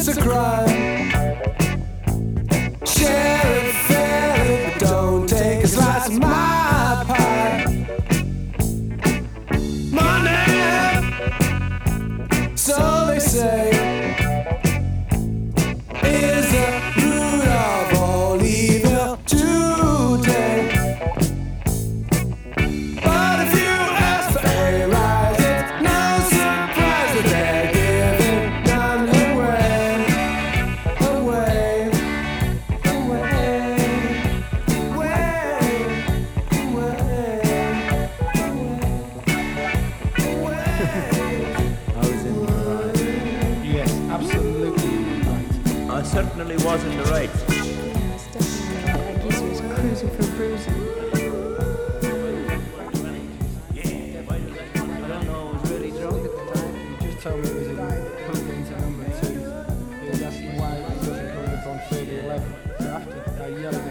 it's a crime. Share it fairly, but don't take a slice of my pie. Money, so they say, is the root of all evil today. But if you ask for a rise, it's no surprise that they're giving none away, away, away, I was in the right. Yes, absolutely right. I certainly was in the right. Yeah, it's definitely right. I guess he was cruising for bruising. I don't know, I was really drunk at the time. He just told me it was plugged into number 2. He was asking why it doesn't come up on 3011. So after I yelled at